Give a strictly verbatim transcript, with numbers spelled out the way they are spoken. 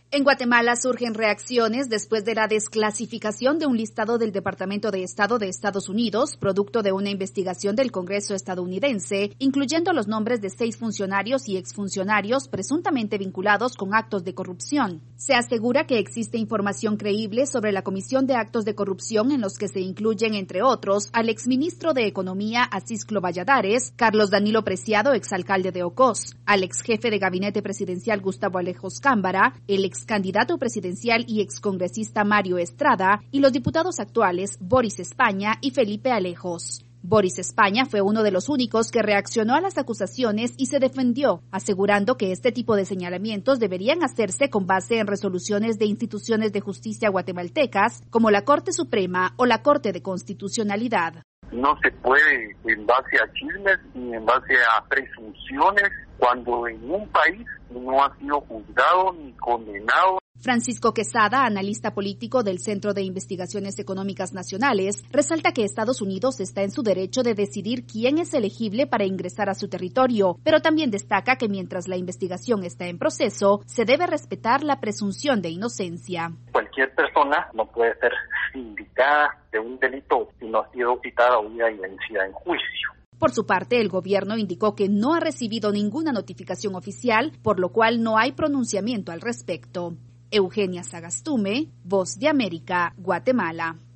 En Guatemala surgen reacciones después de la desclasificación de un listado del Departamento de Estado de Estados Unidos, producto de una investigación del Congreso estadounidense, incluyendo los nombres de seis funcionarios y exfuncionarios presuntamente vinculados con actos de corrupción. Se asegura que existe información creíble sobre la comisión de actos de corrupción en los que se incluyen, entre otros, al exministro de Economía Acisclo Valladares, Carlos Danilo Preciado, exalcalde de Ocós, al exjefe de gabinete presidencial Gustavo Alejos Cámbara, el ex candidato presidencial y excongresista Mario Estrada y los diputados actuales Boris España y Felipe Alejos. Boris España fue uno de los únicos que reaccionó a las acusaciones y se defendió, asegurando que este tipo de señalamientos deberían hacerse con base en resoluciones de instituciones de justicia guatemaltecas como la Corte Suprema o la Corte de Constitucionalidad. No se puede en base a chismes ni en base a presunciones cuando en un país no ha sido juzgado ni condenado. Francisco Quesada, analista político del Centro de Investigaciones Económicas Nacionales, resalta que Estados Unidos está en su derecho de decidir quién es elegible para ingresar a su territorio, pero también destaca que mientras la investigación está en proceso, se debe respetar la presunción de inocencia. Cualquier persona no puede ser indicada de un delito si no ha sido citada, oída y vencida en juicio. Por su parte, el gobierno indicó que no ha recibido ninguna notificación oficial, por lo cual no hay pronunciamiento al respecto. Eugenia Sagastume, Voz de América, Guatemala.